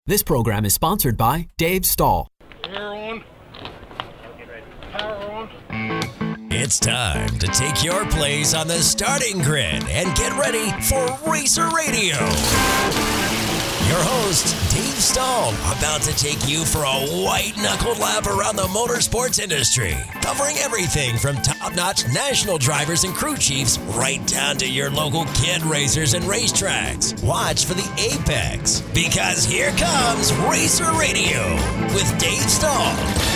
This program is sponsored by Dave Stahl. Power on. Power on. It's time to take your place on the starting grid and get ready for Racer Radio. Your host, Dave Stahl, about to take you for a white-knuckled lap around the motorsports industry, covering everything from top-notch national drivers and crew chiefs right down to your local kid racers and racetracks. Watch for the apex, because here comes Racer Radio with Dave Stahl.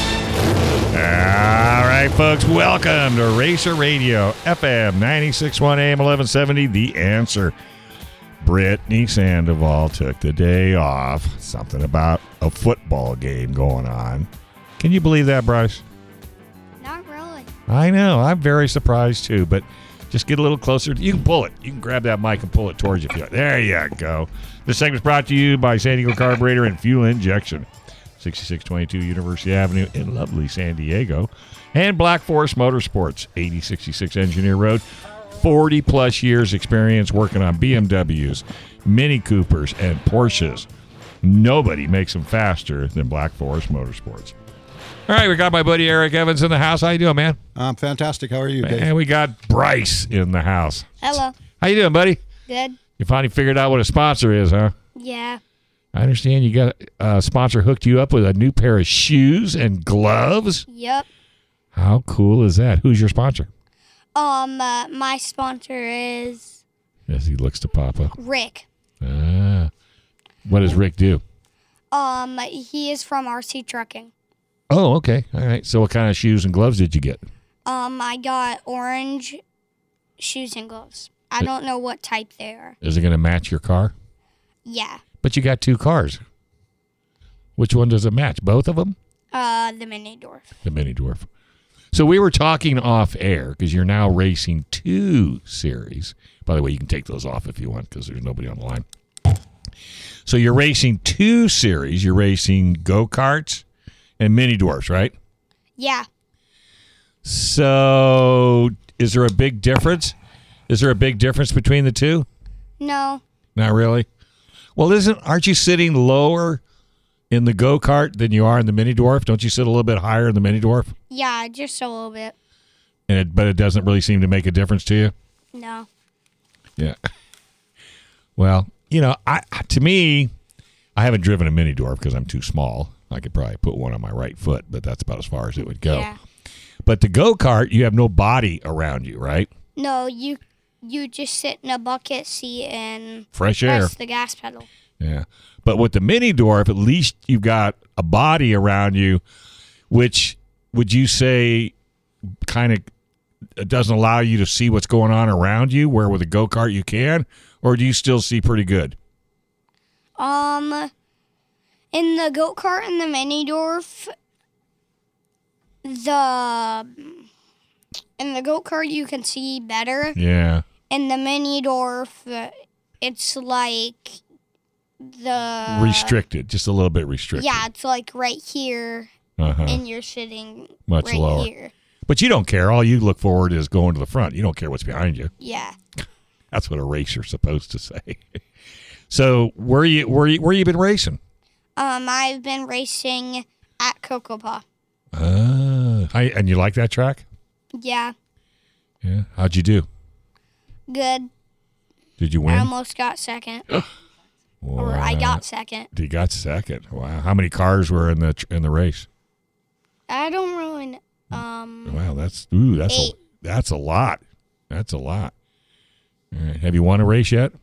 All right, folks, welcome to Racer Radio, FM 96.1 AM 1170, The Answer. Brittany Sandoval took the day off. Something about a football game going on. Can you believe that, Bryce? Not really. I know. I'm very surprised, too, but just get a little closer. You can pull it. You can grab that mic and pull it towards you. There you go. This segment's brought to you by San Diego Carburetor and Fuel Injection. 6622 University Avenue in lovely San Diego. And Black Forest Motorsports, 8066 Engineer Road. 40-plus years experience working on BMWs, Mini Coopers, and Porsches. Nobody makes them faster than Black Forest Motorsports. All right, we got my buddy Eric Evans in the house. How you doing, man? I'm fantastic. How are you, Dave? And we got Bryce in the house. Hello. How you doing, buddy? Good. You finally figured out what a sponsor is, huh? Yeah. I understand you got a sponsor hooked you up with a new pair of shoes and gloves. Yep. How cool is that? Who's your sponsor? My sponsor is Yes, he looks to Papa. Rick. What does Rick do? He is from RC Trucking. Oh, okay. All right. So what kind of shoes and gloves did you get? I got orange shoes and gloves. I don't know what type they are. Is it going to match your car? Yeah. But you got two cars. Which one does it match? Both of them? The Mini Dwarf. The Mini Dwarf. So we were talking off air because you're now racing 2 series. By the way, you can take those off if you want because there's nobody on the line. So you're racing 2 series. You're racing go-karts and Mini Dwarfs, right? Yeah. So is there a big difference? Is there a big difference between the two? No. Not really? Well, aren't you sitting lower in the go-kart than you are in the Mini Dwarf? Don't you sit a little bit higher in the Mini Dwarf? Yeah, just a little bit. But it doesn't really seem to make a difference to you? No. Yeah. Well, to me, I haven't driven a Mini Dwarf because I'm too small. I could probably put one on my right foot, but that's about as far as it would go. Yeah. But the go-kart, you have no body around you, right? No, you just sit in a bucket seat and Fresh air. press the gas pedal. Yeah. But with the Mini Dwarf, at least you've got a body around you, which would you say kind of doesn't allow you to see what's going on around you, where with a go-kart you can? Or do you still see pretty good? In the go-kart and the Mini Dwarf, in the go-kart you can see better. Yeah. In the Mini Dwarf, it's like the... restricted, just a little bit restricted. Yeah, it's like right here, and you're sitting much right lower. here. But you don't care. All you look forward is going to the front. You don't care what's behind you. Yeah. That's what a racer's supposed to say. So where you been racing? I've been racing at Cocopa. And you like that track? Yeah. Yeah. How'd you do? Good. Did you win? I almost got second. Or I got second. You got second. Wow. How many cars were in the race? I don't really know. Wow, that's 8. That's a lot. That's a lot. All right. Have you won a race yet?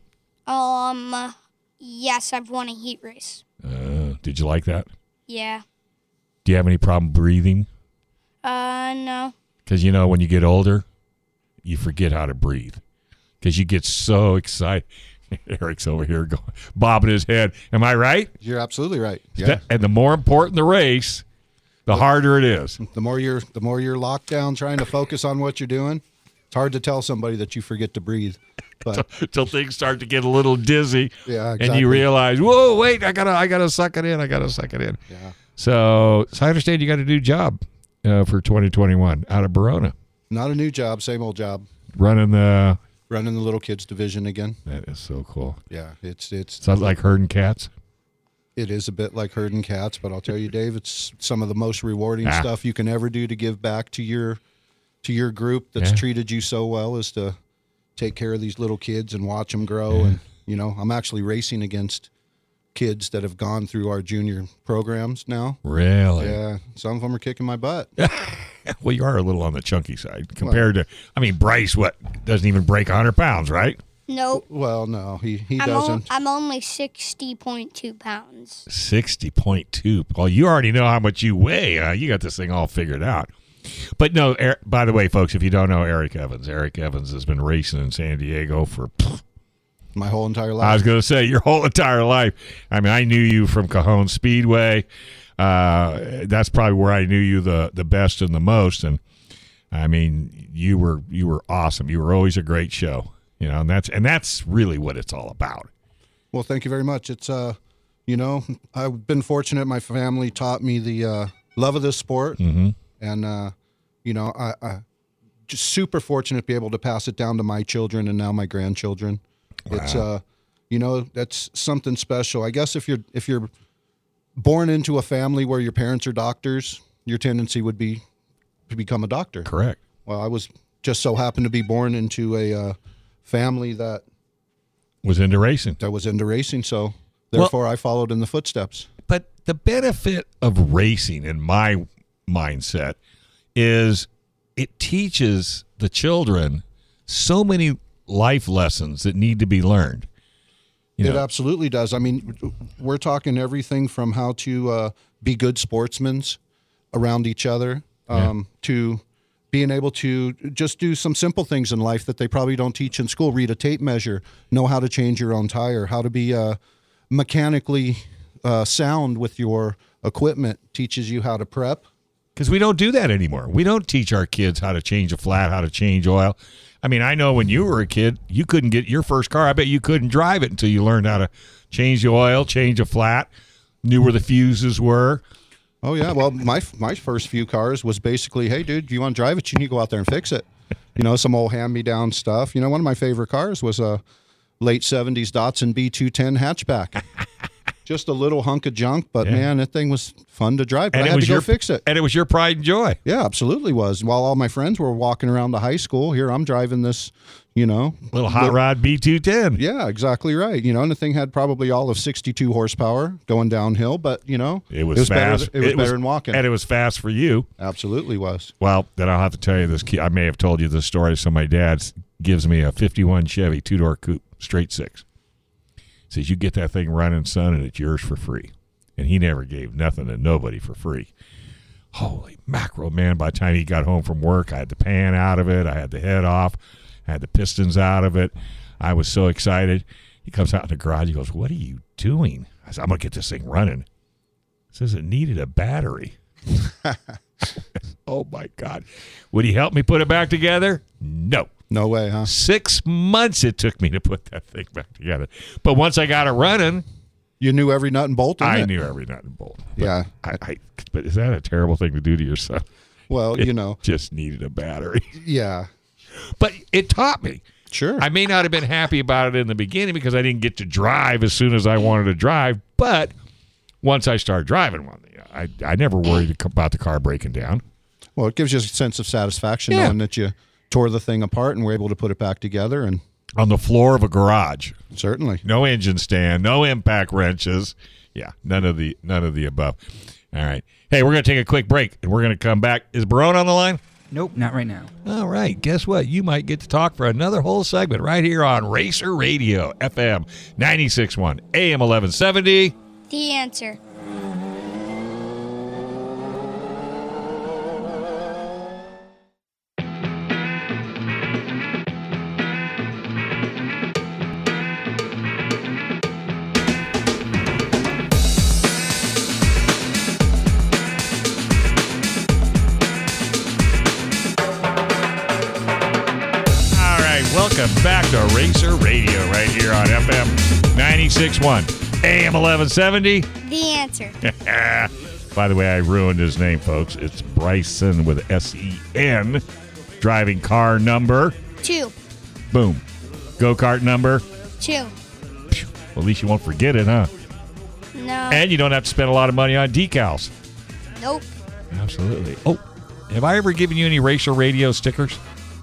Yes, I've won a heat race. Did you like that? Yeah. Do you have any problem breathing? No. Because, when you get older, you forget how to breathe. Because you get so excited. Eric's over here bobbing his head. Am I right? You're absolutely right. Yeah. And the more important the race, the harder it is. The more you're locked down trying to focus on what you're doing, it's hard to tell somebody that you forget to breathe. But Until things start to get a little dizzy. Yeah, exactly. And you realize, whoa, wait, I gotta suck it in. Yeah. So I understand you got a new job for 2021 out of Verona. Not a new job, same old job. Running the Little kids division again. That is so cool. Yeah, it's Sounds like herding cats. It is a bit like herding cats, but I'll tell you, Dave, it's some of the most rewarding stuff you can ever do to give back to your group that's treated you so well, is to take care of these little kids and watch them grow. And, you know, I'm actually racing against kids that have gone through our junior programs now. Really? Yeah. Some of them are kicking my butt. Well, you are a little on the chunky side compared to, I mean, Bryce, doesn't even break 100 pounds, right? Nope. Well, no, he doesn't. I'm only 60.2 pounds. 60.2. Well, you already know how much you weigh. You got this thing all figured out. But no, by the way, folks, if you don't know Eric Evans has been racing in San Diego for my whole entire life. I was going to say your whole entire life. I mean, I knew you from Cajon Speedway. That's probably where I knew you the best and the most. And I mean, you were awesome. You were always a great show. You know, and that's really what it's all about. Well, thank you very much. It's you know, I've been fortunate. My family taught me the love of this sport, and you know, I just super fortunate to be able to pass it down to my children and now my grandchildren. Wow. It's you know, that's something special. I guess if you're born into a family where your parents are doctors, your tendency would be to become a doctor. Correct. Well, I was just so happened to be born into a family that was into racing. So therefore, I followed in the footsteps. But the benefit of racing, in my mindset, is it teaches the children so many life lessons that need to be learned. It absolutely does. I mean, we're talking everything from how to be good sportsmen around each other to being able to just do some simple things in life that they probably don't teach in school. Read a tape measure, know how to change your own tire, how to be mechanically sound with your equipment, teaches you how to prep. Because we don't do that anymore. We don't teach our kids how to change a flat, how to change oil. I mean, I know when you were a kid, you couldn't get your first car. I bet you couldn't drive it until you learned how to change the oil, change a flat, knew where the fuses were. Oh, yeah. Well, my first few cars was basically, hey, dude, you want to drive it? You need to go out there and fix it. You know, some old hand-me-down stuff. You know, one of my favorite cars was a late 70s Datsun B210 hatchback. Just a little hunk of junk, but, man, that thing was fun to drive. But I had to go fix it. And it was your pride and joy. Yeah, absolutely was. While all my friends were walking around the high school, here I'm driving this, you know. Little hot rod B210. Yeah, exactly right. You know, and the thing had probably all of 62 horsepower going downhill, but, you know. It was fast. It was better than walking. And it was fast for you. Absolutely was. Well, then I'll have to tell you this. I may have told you this story. So my dad gives me a 51 Chevy two-door coupe, straight six. Says, you get that thing running, son, and it's yours for free. And he never gave nothing to nobody for free. Holy mackerel, man. By the time he got home from work, I had the pan out of it. I had the head off. I had the pistons out of it. I was so excited. He comes out in the garage. He goes, what are you doing? I said, I'm going to get this thing running. He says it needed a battery. Oh, my God. Would he help me put it back together? No. No way, huh? 6 months it took me to put that thing back together. But once I got it running, you knew every nut and bolt in it? I knew every nut and bolt. But yeah. But is that a terrible thing to do to yourself? Well, you know. Just needed a battery. Yeah. But it taught me. Sure. I may not have been happy about it in the beginning because I didn't get to drive as soon as I wanted to drive. But once I started driving one, I never worried about the car breaking down. Well, it gives you a sense of satisfaction knowing that you tore the thing apart and were able to put it back together. And on the floor of a garage. Certainly. No engine stand, no impact wrenches. Yeah, none of the above. All right. Hey, we're going to take a quick break, and we're going to come back. Is Barone on the line? Nope, not right now. All right. Guess what? You might get to talk for another whole segment right here on Racer Radio, FM 96.1, AM 1170. The Answer. Welcome back to Racer Radio right here on FM 96.1, AM 1170. The Answer. By the way, I ruined his name, folks. It's Bryson with S-E-N. Driving car number 2. Boom. Go-kart number 2. Well, at least you won't forget it, huh? No. And you don't have to spend a lot of money on decals. Nope. Absolutely. Oh, have I ever given you any Racer Radio stickers?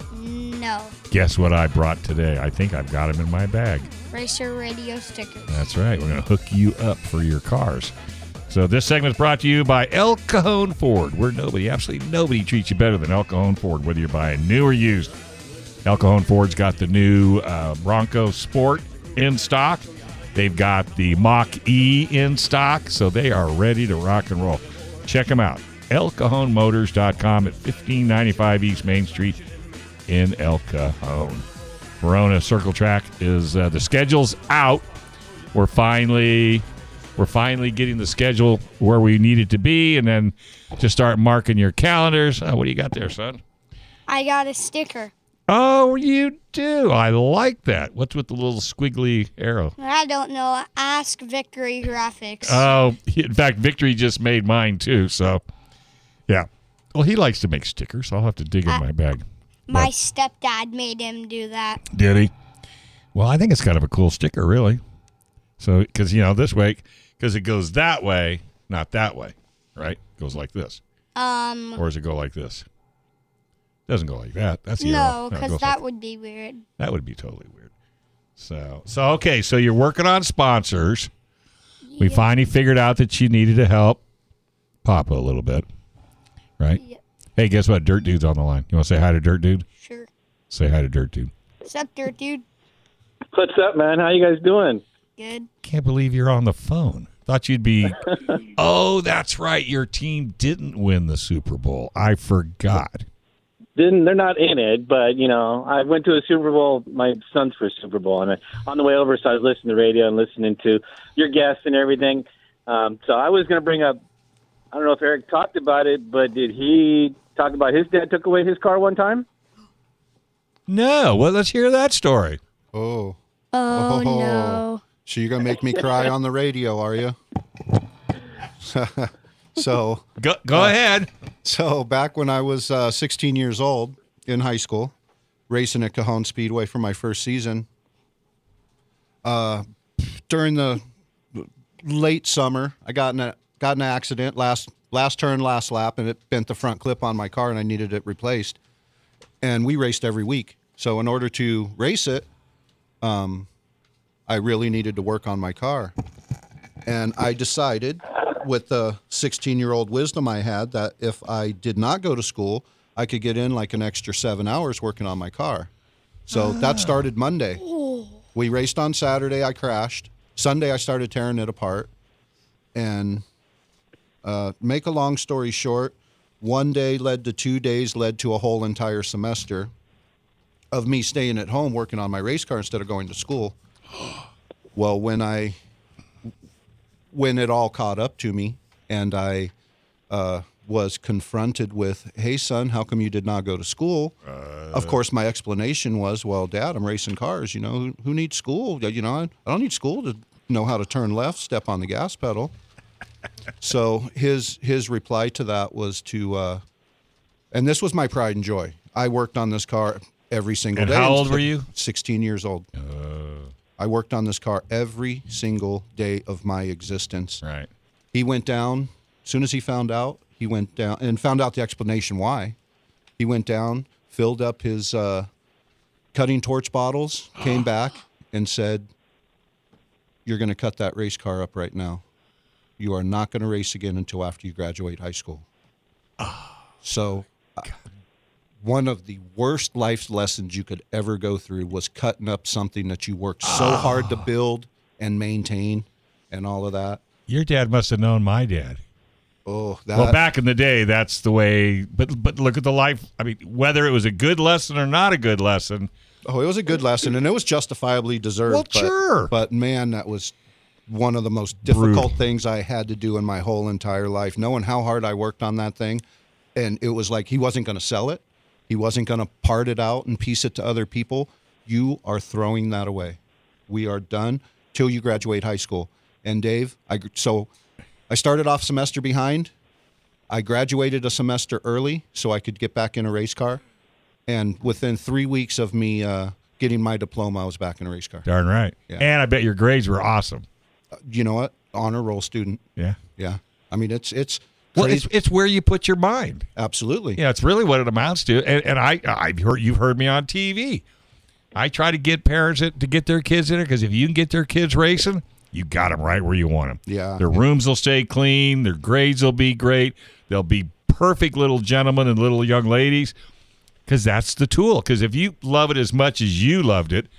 No. Guess what I brought today? I think I've got them in my bag. Racer Radio stickers. That's right. We're going to hook you up for your cars. So this segment is brought to you by El Cajon Ford, where absolutely nobody treats you better than El Cajon Ford, whether you're buying new or used. El Cajon Ford's got the new Bronco Sport in stock. They've got the Mach-E in stock, so they are ready to rock and roll. Check them out. ElCajonMotors.com at 1595 East Main Street in El Cajon. Verona Circle Track is the schedule's out. We're finally getting the schedule where we need it to be, and then just start marking your calendars. What do you got there, son? I got a sticker. Oh, you do. I like that. What's with the little squiggly arrow? I don't know. Ask Victory Graphics. Oh, in fact, Victory just made mine too. So, yeah. Well, he likes to make stickers. I'll have to dig in my bag. My stepdad made him do that. Did he? Well, I think it's kind of a cool sticker, really. So, because, this way, because it goes that way, not that way, right? It goes like this. Or does it go like this? It doesn't go like that. That's the arrow. No, because that would be weird. That would be totally weird. So okay, so you're working on sponsors. Yeah. We finally figured out that you needed to help Papa a little bit, right? Yeah. Hey, guess what? Dirt Dude's on the line. You want to say hi to Dirt Dude? Sure. Say hi to Dirt Dude. What's up, Dirt Dude? What's up, man? How you guys doing? Good. Can't believe you're on the phone. Thought you'd be. Oh, that's right. Your team didn't win the Super Bowl. I forgot. They're not in it, but, I went to a Super Bowl, my son's first Super Bowl, and on the way over, so I was listening to the radio and listening to your guests and everything. So I was going to bring up, I don't know if Eric talked about it, but did he talk about his dad took away his car one time? No. Well, let's hear that story. Oh, no. So you're going to make me cry on the radio, are you? So go ahead. So back when I was 16 years old in high school, racing at Cajon Speedway for my first season, during the late summer, I got in an accident, last turn, last lap, and it bent the front clip on my car, and I needed it replaced. And we raced every week. So in order to race it, I really needed to work on my car. And I decided, with the 16-year-old wisdom I had, that if I did not go to school, I could get in like an extra 7 hours working on my car. So that started Monday. We raced on Saturday. I crashed. Sunday, I started tearing it apart. And make a long story short, one day led to 2 days, led to a whole entire semester of me staying at home working on my race car instead of going to school. Well, when it all caught up to me and I was confronted with, hey, son, how come you did not go to school? Of course, my explanation was, well, Dad, I'm racing cars. Who needs school? I don't need school to know how to turn left, step on the gas pedal. So his reply to that was to, and this was my pride and joy. I worked on this car every single day. And how old were you? 16 years old. I worked on this car every single day of my existence. Right. He went down. As soon as he found out, he went down and found out the explanation why. He went down, filled up his cutting torch bottles, came back and said, you're going to cut that race car up right now. You are not going to race again until after you graduate high school. So one of the worst life lessons you could ever go through was cutting up something that you worked so hard to build and maintain and all of that. Your dad must have known my dad. Oh, that. Well, back in the day, that's the way. But look at the life. I mean, whether it was a good lesson or not a good lesson. Oh, it was a good lesson, and it was justifiably deserved. Well, sure. But man, that was one of the most difficult things I had to do in my whole entire life, knowing how hard I worked on that thing. And it was like he wasn't going to sell it. He wasn't going to part it out and piece it to other people. You are throwing that away. We are done till you graduate high school. And Dave, so I started off semester behind. I graduated a semester early so I could get back in a race car. And within 3 weeks of me getting my diploma, I was back in a race car. Darn right. Yeah. And I bet your grades were awesome. You know what? honor roll student. Yeah. Yeah. I mean, it's Well, crazy. it's where you put your mind. Absolutely. Yeah, it's really what it amounts to. And you've heard me on TV. I try to get parents to get their kids in there because if you can get their kids racing, you got them right where you want them. Yeah. Their rooms will stay clean. Their grades will be great. They'll be perfect little gentlemen and little young ladies because that's the tool. Because if you love it as much as you loved it,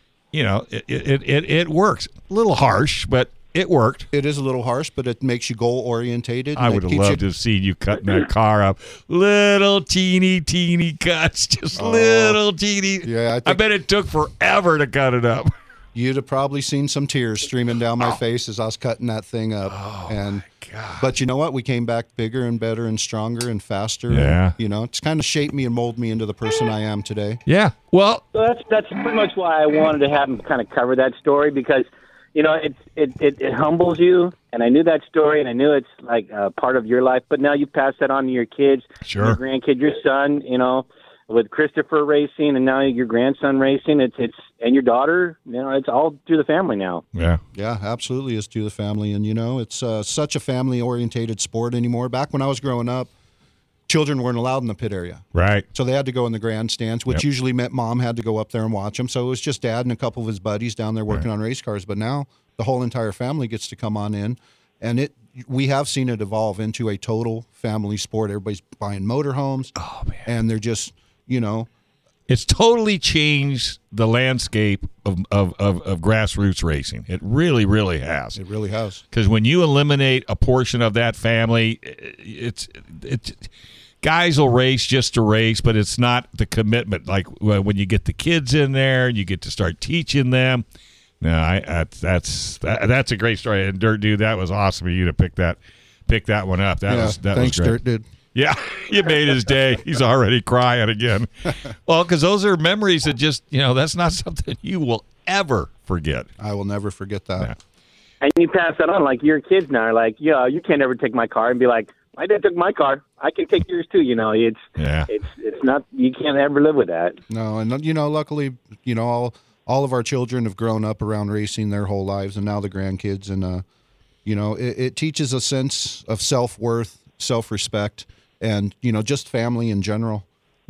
it works. A little harsh, but it worked. It is a little harsh, but it makes you goal orientated. I would have loved to have seen you cutting that car up. Little teeny cuts. Just little teeny. Yeah, I bet it took forever to cut it up. You'd have probably seen some tears streaming down my face as I was cutting that thing up. My God. But you know what? We came back bigger and better and stronger and faster. Yeah. And, it's kind of shaped me and molded me into the person I am today. Yeah. Well, So that's pretty much why I wanted to have him kind of cover that story because, it humbles you. And I knew that story, and I knew it's like part of your life. But now you pass that on to your kids, Sure. your grandkid, your son. With Christopher racing, and now your grandson racing. It's and your daughter. It's all through the family now. yeah. Yeah, absolutely is to the family. And, it's such a family-orientated sport anymore. Back when I was growing up, children weren't allowed in the pit area. Right. So they had to go in the grandstands, which Yep. usually meant mom had to go up there and watch them. So it was just dad and a couple of his buddies down there working on race cars. But now the whole entire family gets to come on in. And we have seen it evolve into a total family sport. Everybody's buying motorhomes. Oh, man. And they're just, It's totally changed the landscape of grassroots racing. It really, really has. it really has. Because when you eliminate a portion of that family, it's guys will race just to race, but it's not the commitment. Like when you get the kids in there, you get to start teaching them. No, that's a great story. And Dirt Dude, that was awesome of you to pick that one up. That thanks, was great. Dirt Dude. Yeah, you made his day. He's already crying again. Well, because those are memories that just, that's not something you will ever forget. I will never forget that. Yeah. And you pass that on, like your kids now are like, you can't ever take my car and be like, my dad took my car. I can take yours too. It's not. You can't ever live with that. No, and luckily, all of our children have grown up around racing their whole lives, and now the grandkids, and it teaches a sense of self-worth, self-respect, and just family in general.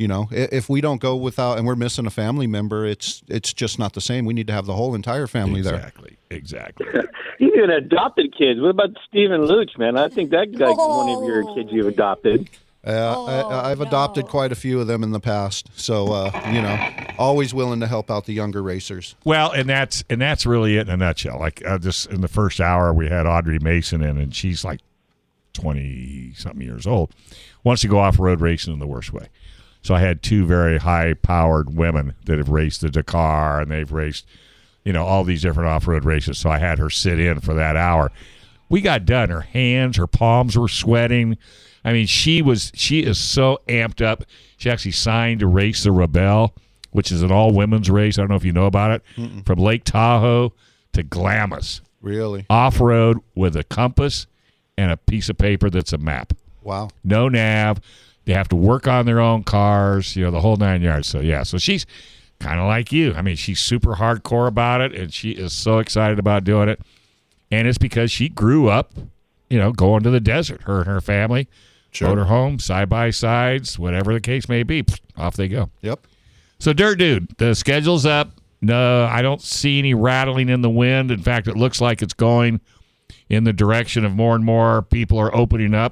If we don't go without, and we're missing a family member, it's just not the same. We need to have the whole entire family there. Exactly. You even adopted kids. What about Stephen Luch, man? I think that's like one of your kids you've adopted. I've adopted quite a few of them in the past, so always willing to help out the younger racers. Well, and that's really it in a nutshell. Like just in the first hour, we had Audrey Mason in, and she's like 20-something years old. Wants to go off-road racing in the worst way. So I had two very high-powered women that have raced the Dakar, and they've raced, all these different off-road races. So I had her sit in for that hour. We got done. Her hands, her palms were sweating. I mean, she is so amped up. She actually signed to race the Rebelle, which is an all-women's race. I don't know if you know about it. Mm-mm. From Lake Tahoe to Glamis. Really? Off-road with a compass and a piece of paper that's a map. Wow. No nav. They have to work on their own cars, the whole 9 yards. So, yeah, so she's kind of like you. I mean, she's super hardcore about it, and she is so excited about doing it. And it's because she grew up, going to the desert, her and her family. Sure. Motorhome, side-by-sides, whatever the case may be. Off they go. Yep. So, Dirt Dude, the schedule's up. No, I don't see any rattling in the wind. In fact, it looks like it's going in the direction of more and more people are opening up.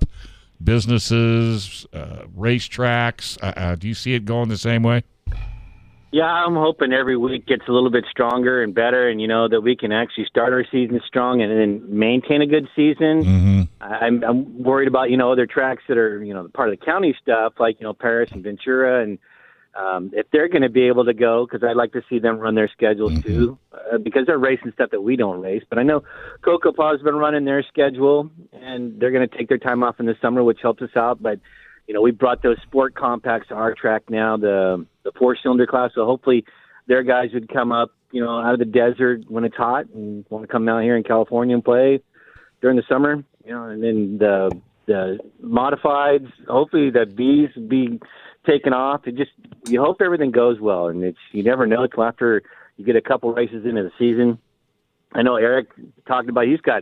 Businesses, racetracks. Do you see it going the same way? Yeah, I'm hoping every week gets a little bit stronger and better, and that we can actually start our season strong and then maintain a good season. Mm-hmm. I'm worried about other tracks that are part of the county stuff like Paris and Ventura, and if they're going to be able to go, because I'd like to see them run their schedules too, because they're racing stuff that we don't race. But I know Coco Paw's been running their schedule, and they're going to take their time off in the summer, which helps us out. But we brought those sport compacts to our track now, the 4-cylinder class. So hopefully their guys would come up, out of the desert when it's hot and want to come out here in California and play during the summer. And then the modifieds, hopefully the Bs be taken off. You hope everything goes well, and you never know until after you get a couple races into the season. I know Eric talked about he's got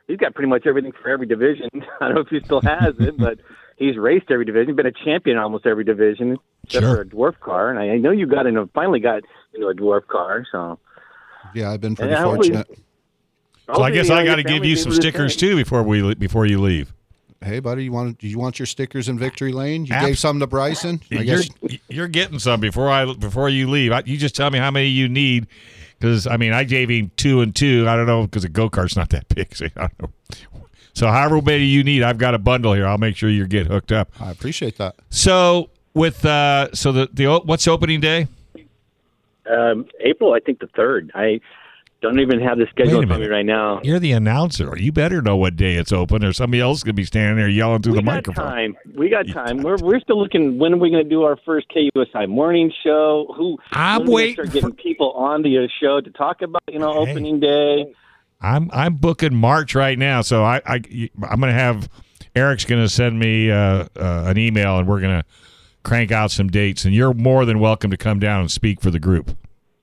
he's got pretty much everything for every division. I don't know if he still has it, but he's raced every division, been a champion in almost every division, except for a dwarf car. And I know you finally got into a dwarf car. So yeah, I've been pretty fortunate. So I guess I got to give you some stickers too before you leave. Hey, buddy, you want your stickers in Victory Lane? You gave some to Bryson. I guess you're getting some before you leave. You just tell me how many you need, because I gave him 2 and 2. I don't know, because a go-kart's not that big. So, I don't know. So however many you need, I've got a bundle here. I'll make sure you get hooked up. I appreciate that. So with what's opening day? April, I think the 3rd. I don't even have the schedule for me right now. You're the announcer. You better know what day it's open, or somebody else could be standing there yelling through the microphone. We got time. We're still looking. When are we going to do our first KUSI morning show? I'm waiting. Start getting people on the show to talk about opening day. I'm booking March right now, so I'm going to have Eric's going to send me an email, and we're going to crank out some dates. And you're more than welcome to come down and speak for the group.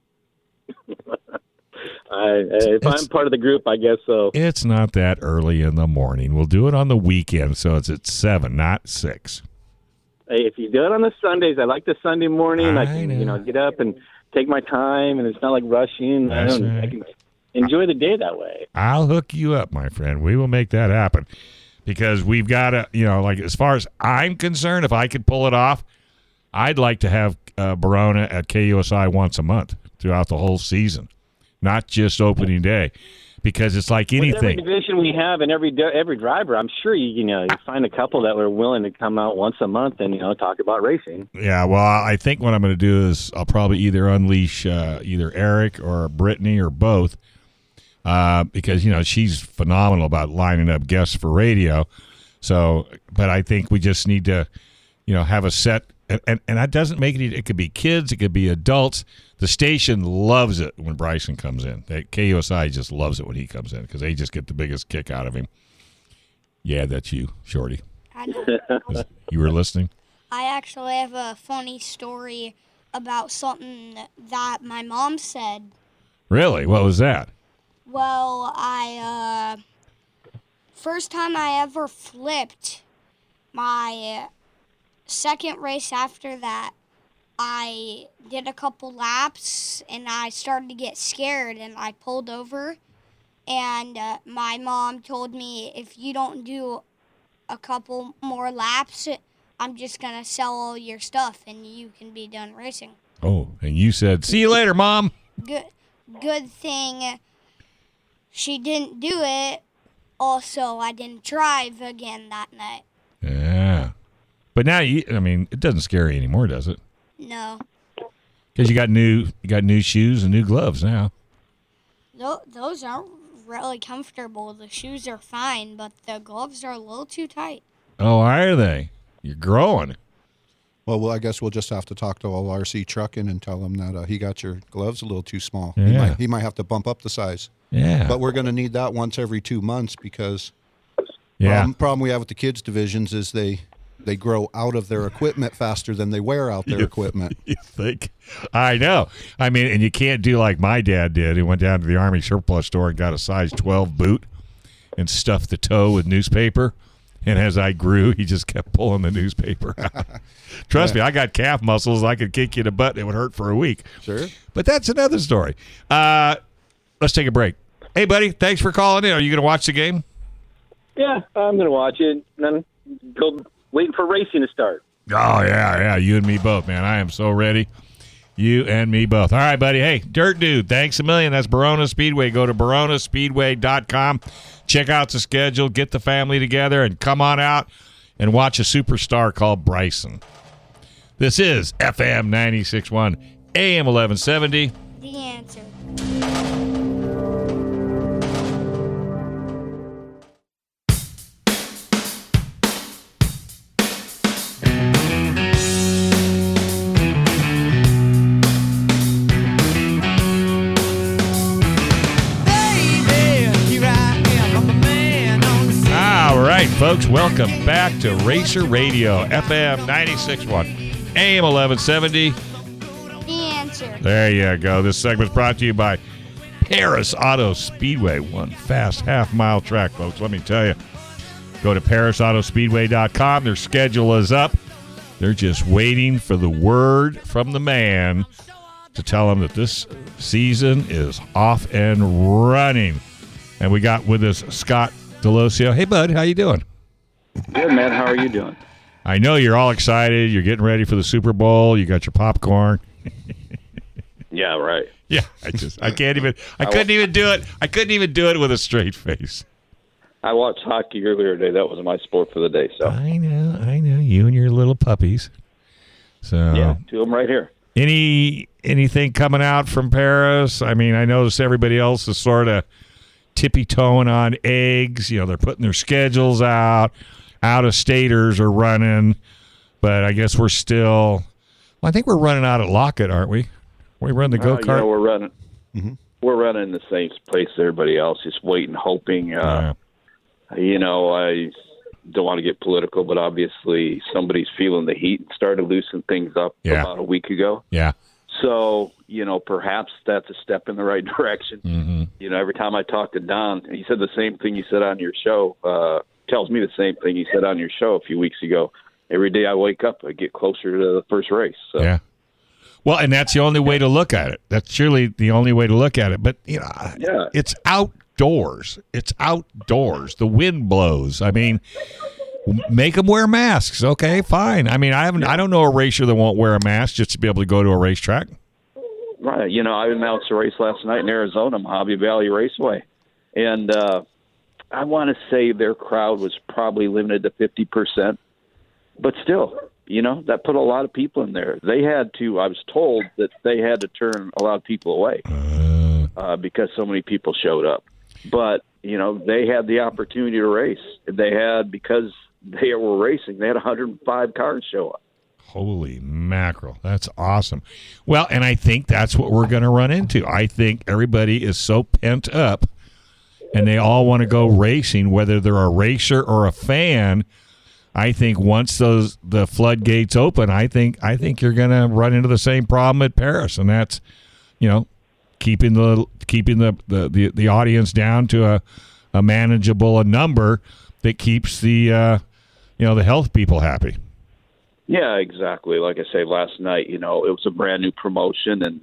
If I'm part of the group, I guess so. It's not that early in the morning. We'll do it on the weekend, so it's at 7, not 6. Hey, if you do it on the Sundays, I like the Sunday morning. I can, get up and take my time, and it's not like rushing. I can enjoy the day that way. I'll hook you up, my friend. We will make that happen, because we've got to, as far as I'm concerned, if I could pull it off, I'd like to have Barona at KUSI once a month throughout the whole season. Not just opening day, because it's like anything. With every division we have and every driver, I'm sure you find a couple that were willing to come out once a month and talk about racing. Yeah, well, I think what I'm going to do is I'll probably either unleash either Eric or Brittany or both, because she's phenomenal about lining up guests for radio. So, but I think we just need to have a set. And that doesn't make it. It could be kids. It could be adults. The station loves it when Bryson comes in. KUSI just loves it when he comes in, because they just get the biggest kick out of him. Yeah, that's you, Shorty. I know. You were listening? I actually have a funny story about something that my mom said. Really? What was that? Well, first time I ever flipped, my second race after that, I did a couple laps, and I started to get scared, and I pulled over, and my mom told me, if you don't do a couple more laps, I'm just going to sell all your stuff, and you can be done racing. Oh, and you said, see you later, Mom. Good thing she didn't do it. Also, I didn't drive again that night. Yeah. But now, it doesn't scare you anymore, does it? No. Because you got new shoes and new gloves now. Those aren't really comfortable. The shoes are fine, but the gloves are a little too tight. Oh, are they? You're growing. Well, I guess we'll just have to talk to RC Trucking and tell him that he got your gloves a little too small. Yeah. He might have to bump up the size. Yeah. But we're going to need that once every 2 months, because problem we have with the kids divisions is they grow out of their equipment faster than they wear out their equipment. You think? I know. And you can't do like my dad did. He went down to the Army surplus store and got a size 12 boot and stuffed the toe with newspaper. And as I grew, he just kept pulling the newspaper out. Trust me, I got calf muscles. I could kick you in the butt. It would hurt for a week. Sure. But that's another story. Let's take a break. Hey, buddy, thanks for calling in. Are you going to watch the game? Yeah, I'm going to watch it. And then go waiting for racing to start. Oh, yeah. You and me both, man. I am so ready. You and me both. All right, buddy. Hey, Dirt Dude, thanks a million. That's Barona Speedway. Go to baronaspeedway.com. Check out the schedule. Get the family together and come on out and watch a superstar called Bryson. This is FM 96.1, AM 1170. The Answer. Folks, welcome back to Racer Radio, FM 96.1, AM 1170. The Answer. There you go. This segment's brought to you by Paris Auto Speedway. One fast half-mile track, folks. Let me tell you. Go to ParisAutoSpeedway.com. Their schedule is up. They're just waiting for the word from the man to tell them that this season is off and running. And we got with us Scott Delosio. Hey, bud, how you doing? Good, man. How are you doing? I know you're all excited. You're getting ready for the Super Bowl. You got your popcorn. Yeah, right. Yeah, I couldn't even do it. I couldn't even do it with a straight face. I watched hockey earlier today. That was my sport for the day. So I know. You and your little puppies. So yeah, two of them right here. Anything coming out from Paris? I mean, I notice everybody else is sort of tippy-toeing on eggs. You know, they're putting their schedules out. Out-of-staters are running. But I guess we're still – I think we're running out at Lockett, aren't we? We run the go-kart? Yeah, we're running. Mm-hmm. We're running the same place as everybody else, just waiting, hoping. You know, I don't want to get political, but obviously somebody's feeling the heat and started loosening things up about a week ago. Yeah. So, you know, perhaps that's a step in the right direction. Mm-hmm. You know, every time I talk to Don, he said the same thing you said on your show, tells me the same thing he said on your show a few weeks ago. Every day I wake up, I get closer to the first race. So. Yeah. Well, and that's the only way to look at it. That's surely the only way to look at it. But, you know, it's outdoors. It's outdoors. The wind blows. I mean, make them wear masks. Okay, fine. I mean, I don't know a racer that won't wear a mask just to be able to go to a racetrack. Right. You know, I announced a race last night in Arizona, Mojave Valley Raceway. And I want to say their crowd was probably limited to 50%. But still, you know, that put a lot of people in there. They had to, I was told that they had to turn a lot of people away because so many people showed up. But, you know, they had the opportunity to race. Because they were racing, they had 105 cars show up. Holy mackerel. That's awesome. Well, and I think that's what we're going to run into. I think everybody is so pent up and they all want to go racing, whether they're a racer or a fan. I think once the floodgates open, I think you're going to run into the same problem at Paris, and that's, you know, keeping the audience down to a manageable number that keeps the the health people happy. Yeah, exactly. Like I say, last night, you know, it was a brand new promotion, and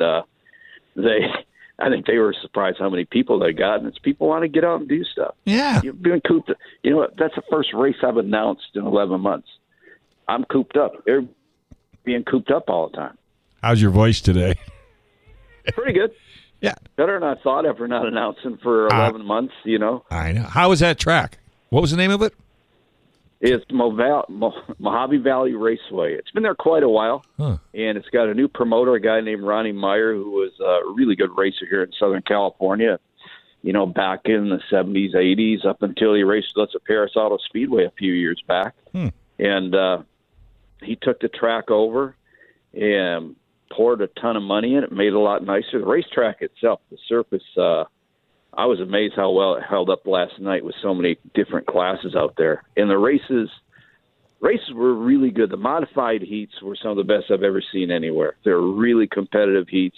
I think they were surprised how many people they got, and it's people want to get out and do stuff. Yeah. You've been cooped up. You know, that's the first race I've announced in 11 months. I'm cooped up. They're being cooped up all the time. How's your voice today? Pretty good. Yeah. Better than I thought after not announcing for 11 months, you know. I know. How was that track? What was the name of it? It's Mojave Valley Raceway. It's been there quite a while, and it's got a new promoter, a guy named Ronnie Meyer, who was a really good racer here in Southern California, you know, back in the 70s, 80s, up until he raced with us at Paris Auto Speedway a few years back. And he took the track over and poured a ton of money in it, made it a lot nicer. The racetrack itself, the surface, I was amazed how well it held up last night with so many different classes out there. And the races were really good. The modified heats were some of the best I've ever seen anywhere. They're really competitive heats.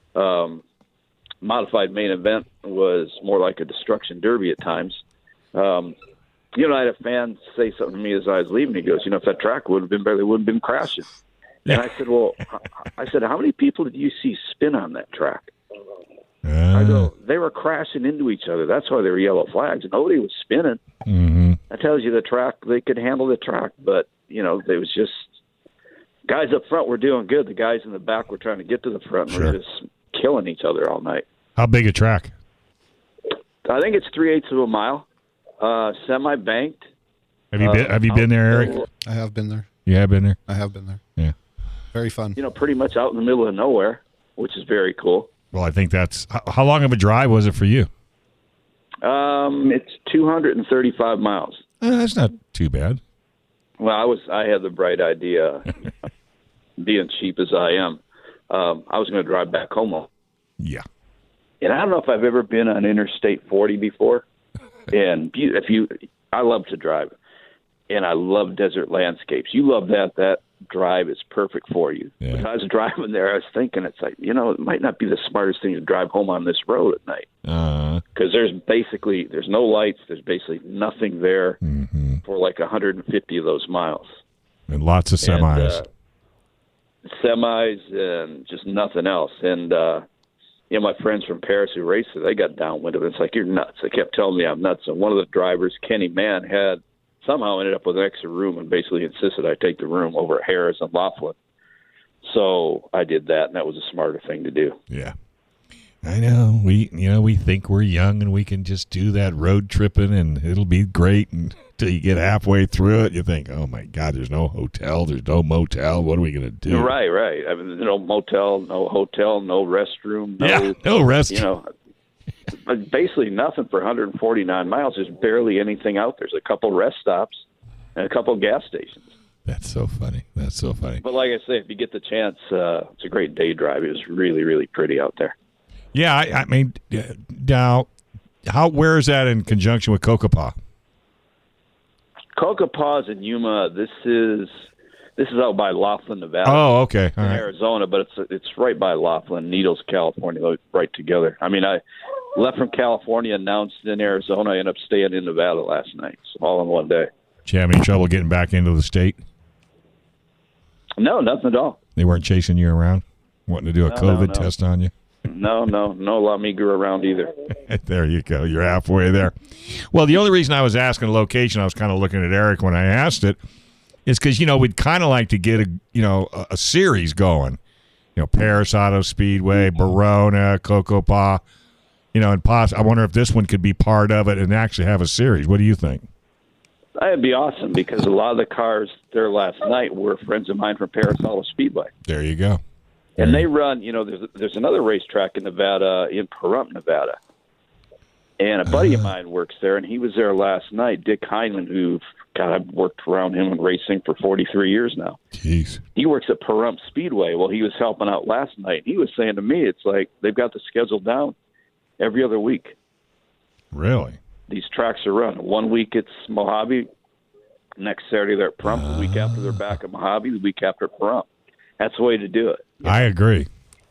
Modified main event was more like a destruction derby at times. You know, I had a fan say something to me as I was leaving. He goes, you know, if that track would have been better, they wouldn't have been crashing. And I said, well, how many people did you see spin on that track? I go, they were crashing into each other. That's why they were yellow flags. Nobody was spinning. Mm-hmm. That tells you the track, they could handle the track. But, you know, there was just guys up front were doing good. The guys in the back were trying to get to the front and were just killing each other all night. How big a track? I think it's 3/8 of a mile, semi-banked. Have you been there, Eric? I have been there. You have been there? I have been there. Yeah. Very fun. You know, pretty much out in the middle of nowhere, which is very cool. Well, I think that's how long of a drive was it for you? It's 235 miles. That's not too bad. Well, I had the bright idea, being cheap as I am. I was going to drive back home. Yeah. And I don't know if I've ever been on Interstate 40 before. And I love to drive. and I love desert landscapes. You love that. That drive is perfect for you. Yeah. When I was driving there, I was thinking, it's like, it might not be the smartest thing to drive home on this road at night. Because there's no lights. There's basically nothing there for like 150 of those miles. And lots of semis. Semis and just nothing else. And, my friends from Paris who raced it, they got downwind of it. It's like, you're nuts. They kept telling me I'm nuts. And one of the drivers, Kenny Mann, somehow ended up with an extra room and basically insisted I take the room over at Harris and Laughlin. So I did that, and that was a smarter thing to do. Yeah. I know. We think we're young and we can just do that road tripping and it'll be great. And until you get halfway through it, you think, oh, my God, there's no hotel, there's no motel. What are we going to do? Right. I mean, no motel, no hotel, no restroom. No rest. Basically nothing for 149 miles. There's barely anything out there. There's a couple rest stops and a couple gas stations. That's so funny. But like I say, if you get the chance, it's a great day drive. It was really, really pretty out there. Yeah, I mean, now, where is that in conjunction with Cocopah? Cocopah's in Yuma. This is out by Laughlin, Nevada. Oh, okay. All right. Arizona, but it's right by Laughlin, Needles, California, right together. I mean, I left from California, announced in Arizona. I ended up staying in Nevada last night, so all in one day. Did you have any trouble getting back into the state? No, nothing at all. They weren't chasing you around, wanting to do a COVID test on you? No La Migra around either. There you go. You're halfway there. Well, the only reason I was asking location, I was kind of looking at Eric when I asked it, is because, we'd kind of like to get a series going. Paris Auto Speedway, Barona, Cocopah, and I wonder if this one could be part of it and actually have a series. What do you think? That'd be awesome because a lot of the cars there last night were friends of mine from Paris Auto Speedway. There you go. And they run, there's another racetrack in Nevada, in Pahrump, Nevada. And a buddy of mine works there, and he was there last night, Dick Heineman, who, I've worked around him in racing for 43 years now. Jeez. He works at Pahrump Speedway. Well, he was helping out last night. He was saying to me, it's like they've got the schedule down every other week. Really? These tracks are run. 1 week it's Mojave. Next Saturday they're at Pahrump. The week after they're back at Mojave. The week after Pahrump. That's the way to do it. I agree.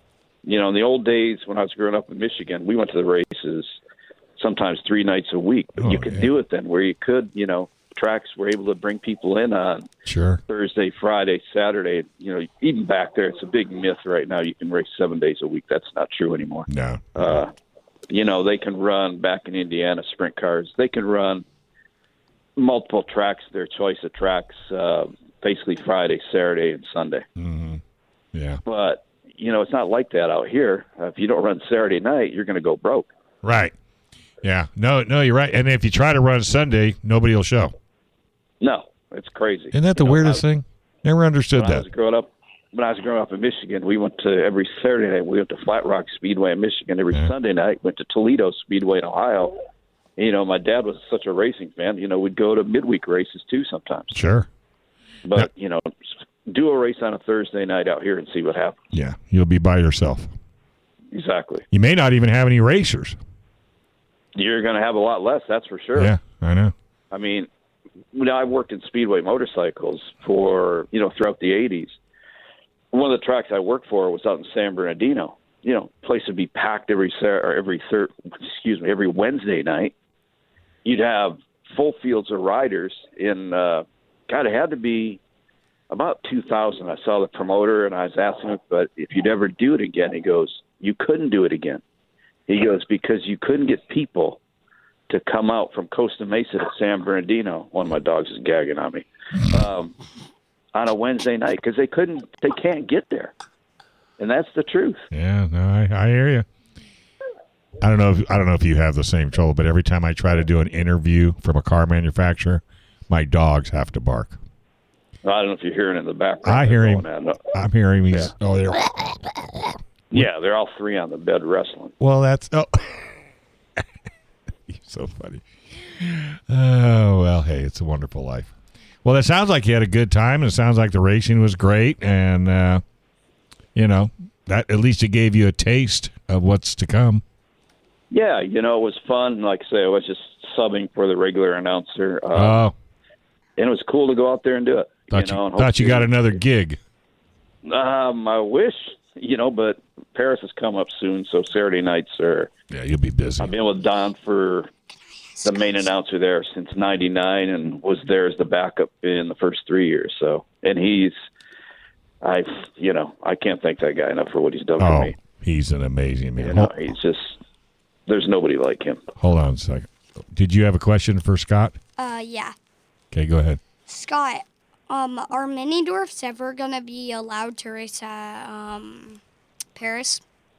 In the old days when I was growing up in Michigan, we went to the races sometimes 3 nights a week. But you could do it then where you could, tracks were able to bring people in on Thursday, Friday, Saturday. Even back there, it's a big myth right now. You can race 7 days a week. That's not true anymore. No. They can run back in Indiana sprint cars. They can run multiple tracks, their choice of tracks, basically Friday, Saturday, and Sunday. Mm-hmm. Yeah. But, it's not like that out here. If you don't run Saturday night, you're going to go broke. Right. Yeah. No, you're right. And if you try to run Sunday, nobody will show. No, it's crazy. Isn't that the weirdest thing? Never understood that. When I was growing up in Michigan, we went to every Saturday night. We went to Flat Rock Speedway in Michigan. Every Sunday night, went to Toledo Speedway in Ohio. My dad was such a racing fan. We'd go to midweek races too sometimes. Sure. But, do a race on a Thursday night out here and see what happens. Yeah, you'll be by yourself. Exactly. You may not even have any racers. You're going to have a lot less, that's for sure. Yeah, I know. I mean, I worked in Speedway motorcycles for, throughout the 80s. One of the tracks I worked for was out in San Bernardino. Place would be packed every Wednesday night. You'd have full fields of riders in, it had to be about 2000. I saw the promoter and I was asking him, but if you'd ever do it again, he goes, you couldn't do it again. He goes, because you couldn't get people to come out from Costa Mesa to San Bernardino. One of my dogs is gagging on me. On a Wednesday night because they can't get there. And that's the truth. Yeah, no, I hear you. I don't know if you have the same trouble, but every time I try to do an interview from a car manufacturer, my dogs have to bark. I don't know if you're hearing it in the background. I hear him. I'm hearing him. They're. Yeah, they're all three on the bed wrestling. Well, that's you're so funny. Oh well, hey, it's a wonderful life. Well, it sounds like you had a good time, and it sounds like the racing was great, and that at least it gave you a taste of what's to come. Yeah, it was fun. Like I say, I was just subbing for the regular announcer. and it was cool to go out there and do it. Thought you got another gig. I wish, but Paris has come up soon, so Saturday nights are. Yeah, you'll be busy. I've been with Don for the main announcer there since '99, and was there as the backup in the first 3 years. So, and I can't thank that guy enough for what he's done for me. He's an amazing man. He's just, there's nobody like him. Hold on a second. Did you have a question for Scott? Yeah. Okay, go ahead. Scott, are mini dwarfs ever gonna be allowed to race at Paris?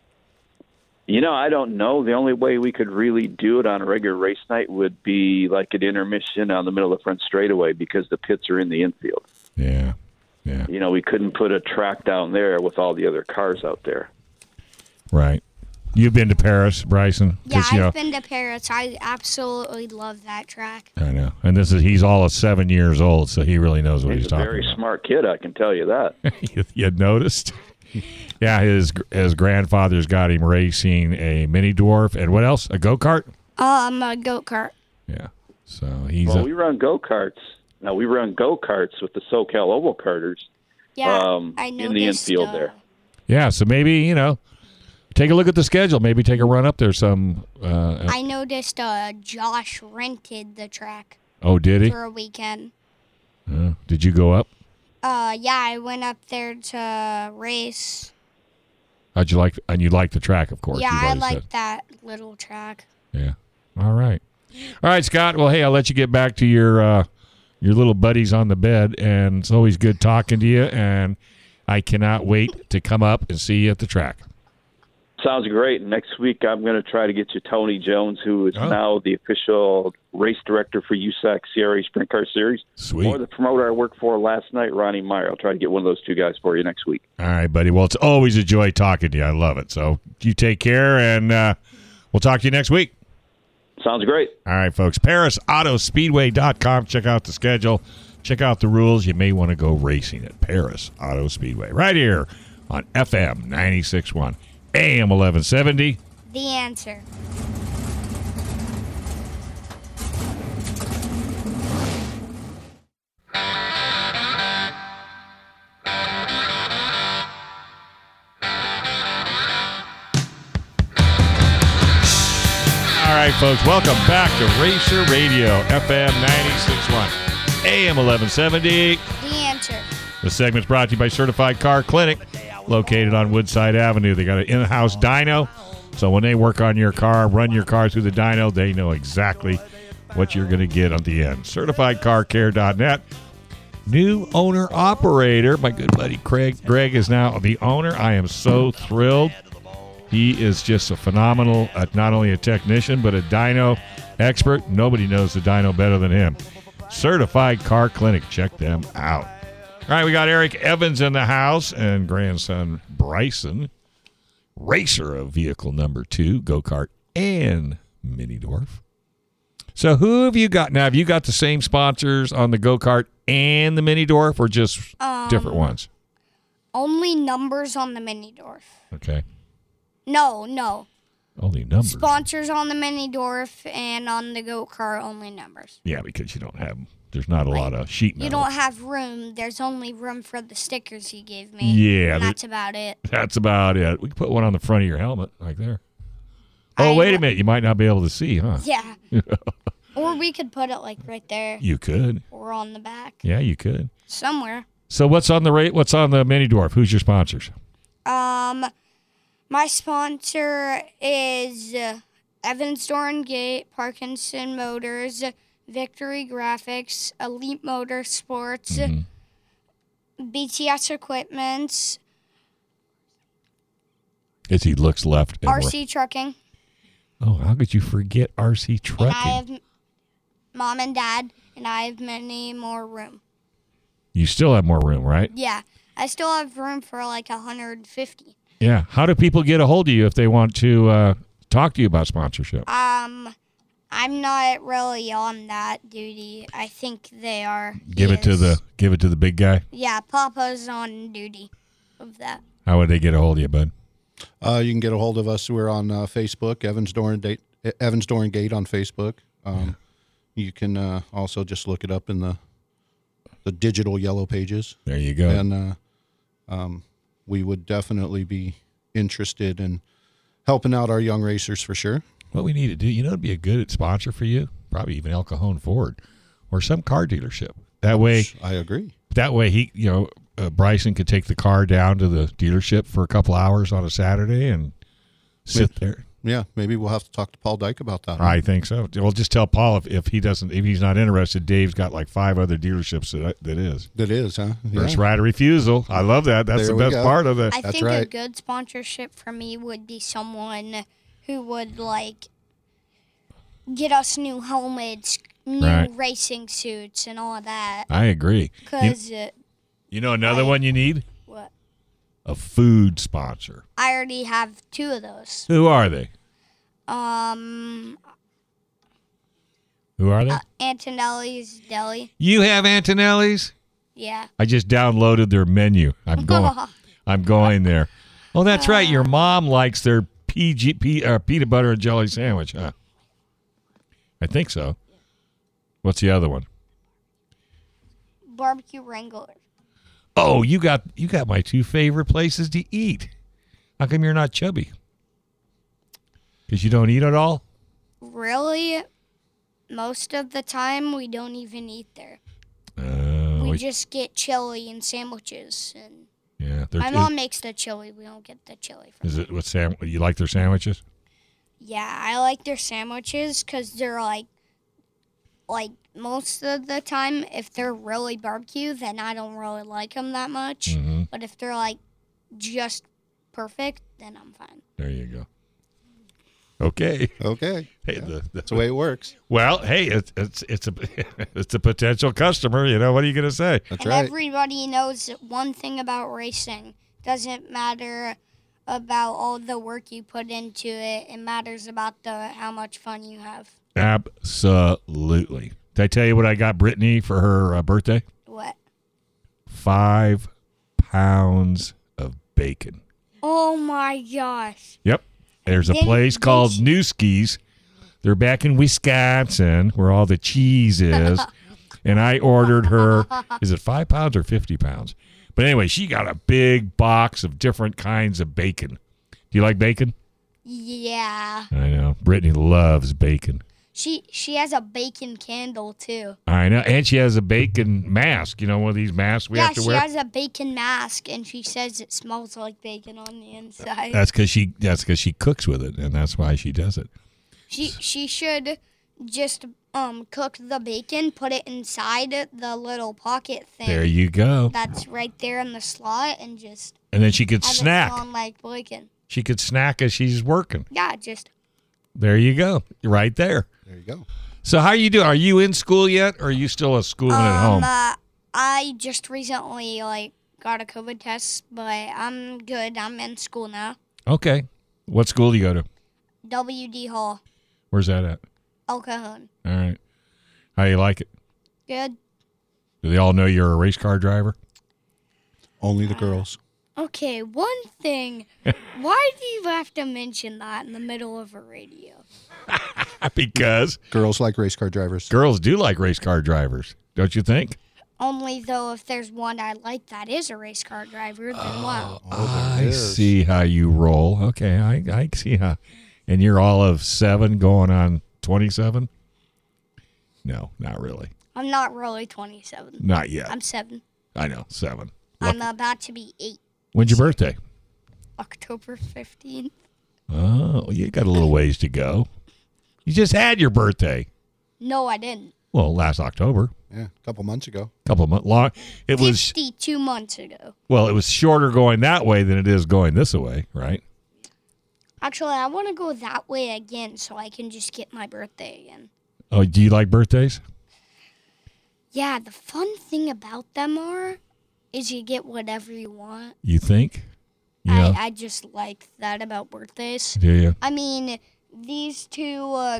I don't know. The only way we could really do it on a regular race night would be like an intermission on the middle of the front straightaway because the pits are in the infield. Yeah. We couldn't put a track down there with all the other cars out there. Right. You've been to Paris, Bryson? Yeah, I've been to Paris. I absolutely love that track. I know. And he's all of 7 years old, so he really knows what he's talking about. He's a very smart kid, I can tell you that. You noticed? Yeah, his grandfather's got him racing a mini dwarf and what else? A go-kart? A go-kart. Yeah. So he's we run go-karts. Now, we run go-karts with the SoCal Oval Karters. Yeah, I noticed, in the infield there. Yeah, so maybe, take a look at the schedule. Maybe take a run up there some. I noticed Josh rented the track. Oh, did he? For a weekend. Did you go up? Yeah, I went up there to race. How'd you like? And you liked the track, of course. Yeah, I like that little track. Yeah. All right, Scott. Well, hey, I'll let you get back to your little buddies on the bed, and it's always good talking to you. And I cannot wait to come up and see you at the track. Sounds great. Next week, I'm going to try to get you Tony Jones, who is now the official race director for USAC CRA Sprint Car Series. Sweet. Or the promoter I worked for last night, Ronnie Meyer. I'll try to get one of those two guys for you next week. All right, buddy. Well, it's always a joy talking to you. I love it. So you take care, and we'll talk to you next week. Sounds great. All right, folks. ParisAutoSpeedway.com. Check out the schedule. Check out the rules. You may want to go racing at Paris Auto Speedway right here on FM 96.1. AM 1170. The Answer. All right, folks. Welcome back to Racer Radio, FM 96.1, AM 1170. The Answer. The segment's brought to you by Certified Car Clinic, located on Woodside Avenue. They got an in-house dyno, so when they work on your car, run your car through the dyno, they know exactly what you're going to get at the end. CertifiedCarCare.net. New owner-operator. My good buddy Greg is now the owner. I am so thrilled. He is just a phenomenal, not only a technician, but a dyno expert. Nobody knows the dyno better than him. Certified Car Clinic. Check them out. All right, we got Eric Evans in the house and grandson Bryson, racer of vehicle number 2, go-kart and mini dwarf. So who have you got? Now, have you got the same sponsors on the go-kart and the mini dwarf, or just different ones? Only numbers on the mini dwarf. Okay. No. Only numbers. Sponsors on the mini dwarf and on the go-kart, only numbers. Yeah, because you don't have them. There's not a lot of sheet metal. You don't have room. There's only room for the stickers he gave me. Yeah. And that's about it. That's about it. We can put one on the front of your helmet, right there. Oh, wait a minute. You might not be able to see, huh? Yeah. Or we could put it like right there. You could. Or on the back. Yeah, you could. Somewhere. So what's on the What's on the mini dwarf? Who's your sponsors? My sponsor is Evans Door and Gate, Parkinson Motors, Victory Graphics, Elite Motorsports, BTS Equipment. As he looks left. And RC Trucking. Oh, how could you forget RC Trucking? And I have Mom and Dad, and I have many more room. You still have more room, right? Yeah. I still have room for like 150. Yeah. How do people get a hold of you if they want to talk to you about sponsorship? I'm not really on that duty. I think they are. Give it to the big guy. Yeah, Papa's on duty of that. How would they get a hold of you, bud? You can get a hold of us. We're on Facebook, Evans Door and Gate on Facebook. You can also just look it up in the the digital yellow pages. There you go. And we would definitely be interested in helping out our young racers for sure. What we need to do, it'd be a good sponsor for you, probably even El Cajon Ford or some car dealership. That way, I agree. That way, he, Bryson could take the car down to the dealership for a couple hours on a Saturday and sit there. Yeah, maybe we'll have to talk to Paul Dyke about that. I think so. We'll just tell Paul if he's not interested. Dave's got like 5 other dealerships that is. That is, huh? First right of refusal. I love that. That's the best part of it. I think right. a good sponsorship for me would be someone who would get us new helmets, new racing suits, and all of that. I agree. Because another one you need? What? A food sponsor. I already have 2 of those. Who are they? Who are they? Antonelli's Deli. You have Antonelli's? Yeah. I just downloaded their menu. I'm going there. Oh, that's right. Your mom likes their peanut butter and jelly sandwich, huh? I think so. What's the other one? Barbecue Wrangler. Oh, you got my 2 favorite places to eat. How come you're not chubby? Because you don't eat at all? Really? Most of the time, we don't even eat there. We just get chili and sandwiches. And yeah, my mom makes the chili. We don't get the chili from them. You like their sandwiches? Yeah, I like their sandwiches because they're like most of the time, if they're really barbecue, then I don't really like them that much. Mm-hmm. But if they're just perfect, then I'm fine. There you go. Okay. Hey, that's the way it works. Well, hey, it's a it's a potential customer. What are you going to say? That's and right. Everybody knows one thing about racing. Doesn't matter about all the work you put into it. It matters about how much fun you have. Absolutely. Did I tell you what I got Brittany for her birthday? What? 5 pounds of bacon. Oh my gosh. Yep. There's a place called Newski's. They're back in Wisconsin where all the cheese is. And I ordered her, is it 5 pounds or 50 pounds? But anyway, she got a big box of different kinds of bacon. Do you like bacon? Yeah. I know. Brittany loves bacon. She has a bacon candle too. I know. And she has a bacon mask. One of these masks we have to wear? Yeah, she has a bacon mask, and she says it smells like bacon on the inside. That's because she cooks with it, and that's why she does it. She should just cook the bacon, put it inside the little pocket thing. There you go. That's right there in the slot, and just and then she could have snack. It smell like bacon. She could snack as she's working. Yeah, just. There you go. Right there. There you go. So how are you doing? Are you in school yet, or are you still schooling at home? I just recently got a COVID test, but I'm good. I'm in school now. Okay. What school do you go to? WD Hall. Where's that at? El Cajon. All right. How you like it? Good. Do they all know you're a race car driver? Only the girls. Okay, one thing. Why do you have to mention that in the middle of a radio? Because girls like race car drivers. Girls do like race car drivers, don't you think? Only though if there's one I like that is a race car driver, then wow. I see how you roll. Okay, I see how. And you're all of 7 going on 27? No, not really. I'm not really 27. Not yet. I'm 7. I know, 7. I'm about to be 8. When's your birthday? October 15th. Oh, you got a little ways to go. You just had your birthday. No, I didn't. Well, last October. Yeah, a couple months ago. Couple months long. It 52 months ago. Well, it was shorter going that way than it is going this way, right? Actually, I want to go that way again so I can just get my birthday again. Oh, do you like birthdays? Yeah, the fun thing about them is you get whatever you want. You think? Yeah. I just like that about birthdays. Do you? I mean, these 2,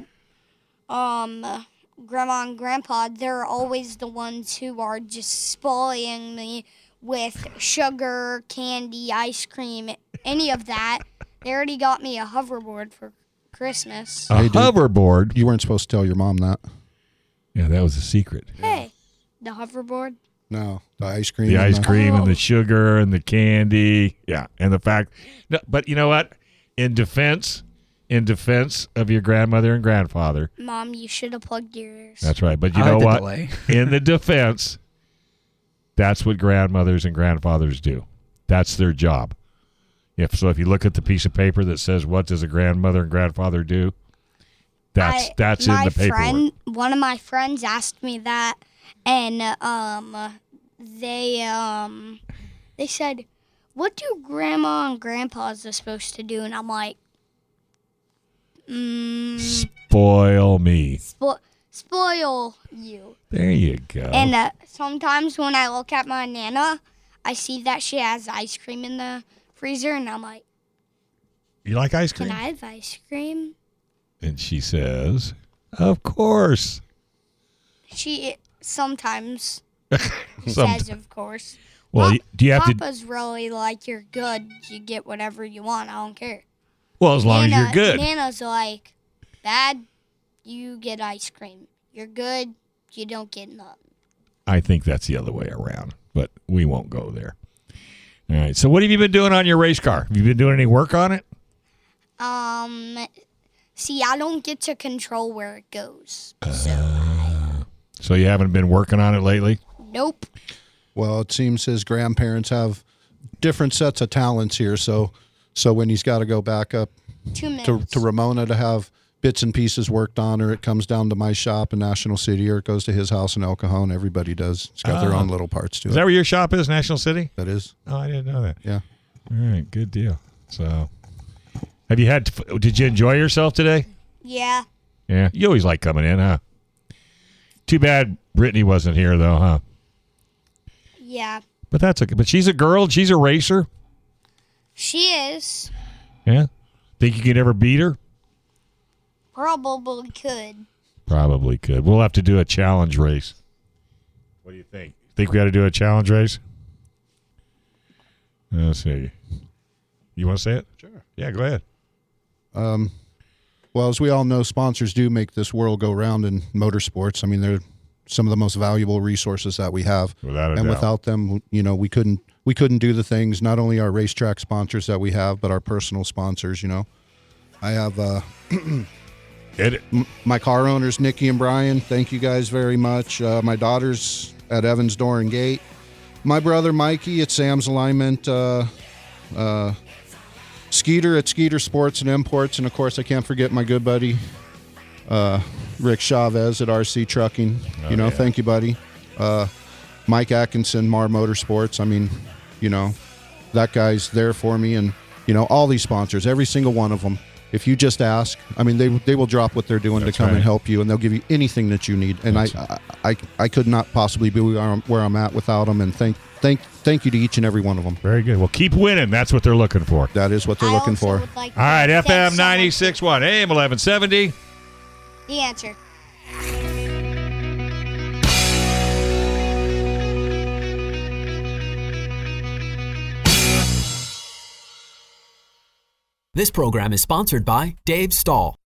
Grandma and Grandpa, they're always the ones who are just spoiling me with sugar, candy, ice cream, any of that. They already got me a hoverboard for Christmas. A hoverboard? You weren't supposed to tell your mom that. Yeah, that was a secret. Hey, the hoverboard? No, the ice cream. The ice cream and Oh. the sugar and the candy. Yeah, and the fact. No, but you know what? In defense of your grandmother and grandfather. Mom, you should have plugged your ears. That's right. But you I know like the what? delay. In the defense, that's what grandmothers and grandfathers do. That's their job. If you look at the piece of paper that says what does a grandmother and grandfather do, that's in the paperwork. One of my friends asked me that, and they said, "What do grandma and grandpas are supposed to do?" And I'm like, Spoil me. spoil you. There you go. And sometimes when I look at my Nana, I see that she has ice cream in the freezer, and I'm like, You like ice cream? "Can I have ice cream?" And she says, "Of course." She sometimes Some- says, "Of course." well, do you have to? Papa's really like, "You're good. You get whatever you want. I don't care." Well, as long as you're good. Nana's like, "Bad, you get ice cream. You're good, you don't get nothing." I think that's the other way around, but we won't go there. All right. So, what have you been doing on your race car? Have you been doing any work on it? See, I don't get to control where it goes. So you haven't been working on it lately? Nope. Well, it seems his grandparents have different sets of talents here. So when he's got to go back up 2 minutes. to Ramona to have bits and pieces worked on, or it comes down to my shop in National City, or it goes to his house in El Cajon. Everybody does. It's got their own little parts to Is it. that where your shop is, National City? That is. Oh, I didn't know that. Yeah. All right. Good deal. So, did you enjoy yourself today? Yeah. Yeah. You always like coming in, huh? Too bad Brittany wasn't here, though, huh? Yeah. But that's okay. But she's a girl. She's a racer. She is. Yeah. Think you could ever beat her? Probably could. Probably could. We'll have to do a challenge race. What do you think? Think we ought to do a challenge race? Let's see. You want to say it? Sure. Yeah, go ahead. Well, as we all know, sponsors do make this world go round in motorsports. I mean, they're some of the most valuable resources that we have. Without a and doubt. without them, we couldn't do the things, not only our racetrack sponsors that we have, but our personal sponsors, I have my car owners, Nikki and Brian. Thank you guys very much. My daughters at Evans Door and Gate. My brother, Mikey, at Sam's Alignment. Skeeter at Skeeter Sports and Imports. And, of course, I can't forget my good buddy, Rick Chavez at RC Trucking. Yeah. Thank you, buddy. Mike Atkinson, Mar Motorsports. I mean, that guy's there for me. And, all these sponsors, every single one of them, if you just ask, I mean, they will drop what they're doing That's to come right. and help you, and they'll give you anything that you need. And I could not possibly be where I'm at without them. And thank you to each and every one of them. Very good. Well, keep winning. That's what they're looking for. That is what they're looking for. Would like All right, to thank FM someone- 96.1, AM 1170. The answer. This program is sponsored by Dave Stahl.